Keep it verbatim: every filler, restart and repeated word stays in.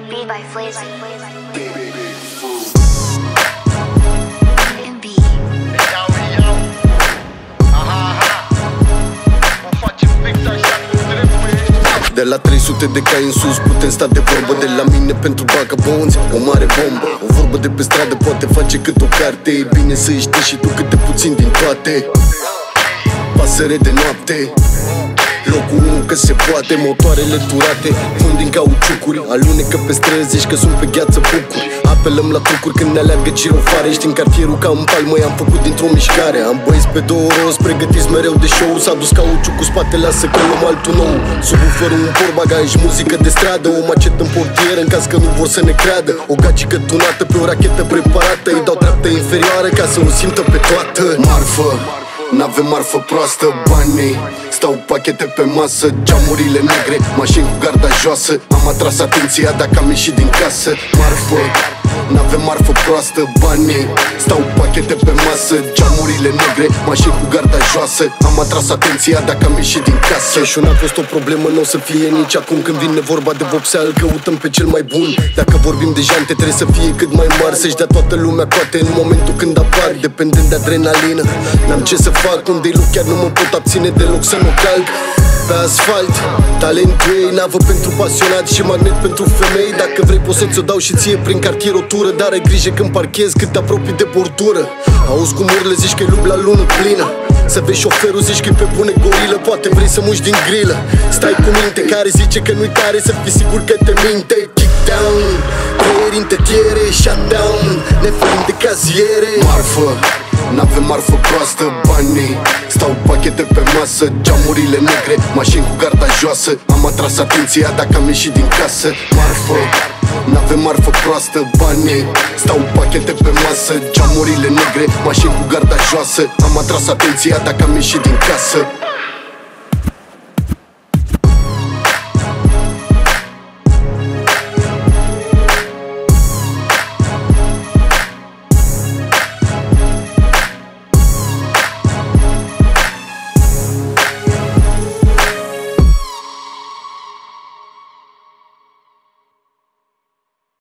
Beat by Flazy. M B. De la trei sute de cai în sus putem sta de vorbă. De la mine pentru vagabonzi o mare bombă. O vorbă de pe stradă poate face cât o carte. E bine să știi și tu câte puțin din toate. Pasăre de noapte, locul unu că se poate. Motoarele turate, fund din cauciucuri. Alunecă pe străzi, zici că sunt pe gheață bucuri. Apelăm la trucuri când ne aleargă girofare. Știi în cartierul ca în palmă, i-am făcut dintr-o mișcare. Am băieți pe două roți, pregătiți mereu de show. S-a dus cauciuc cu spate, lasă că luăm altul nou. Subwoofer, un portbagaj, muzică de stradă. O macetă în portieră în caz că nu vor să ne creadă. O gagică tunată pe o rachetă preparată. Îi dau treaptă inferioară ca să o simtă pe toată. Marfă, n-avem marfă proastă, banii stau pachete pe masă, geamurile negre, mașini cu garda joasă. Am atras atenția dacă am ieșit din casă. Marfă, n-avem marfă proastă, banii stau pachete pe masă, geamurile negre, mașini cu garda joasă. Am atras atenția dacă am ieșit din casă. Și n-a fost o problemă, n-o să fie nici acum. Când vine vorba de vopsea, îl căutăm pe cel mai bun. Dacă vorbim de jante, trebuie să fie cât mai mari, să-și dea toată lumea coate în momentul când apar. Dependent de adrenalină, n-am ce să fac. Unde-i loc chiar nu mă pot abține deloc să nu calc. Pe asfalt, talentul ei, navă pentru pasionați și magnet pentru femei. Dacă vrei poți să-ți o dau și ție prin cartier o tură. Dar ai grijă când parchezi cât te apropii de bordură. Auzi cum urle, zici că-i lup la lună plină. Să vezi șoferul, zici că-i pe bune gorilă. Poate vrei să muși din grilă. Stai cu minte, care zice că nu-i tare, să fii sigur că te minte. Kick down, creier în tetiere, shutdown, ne ferim de caziere. Marfă, n-avem marfă proastă, banii stau pachete pe masă, geamurile negre, mașini cu garda joasă. Am atras atenția dacă am ieșit din casă. Marfă, n-avem marfă proastă, banii stau pachete pe masă, geamurile negre, mașini cu garda joasă. Am atras atenția dacă am ieșit din casă.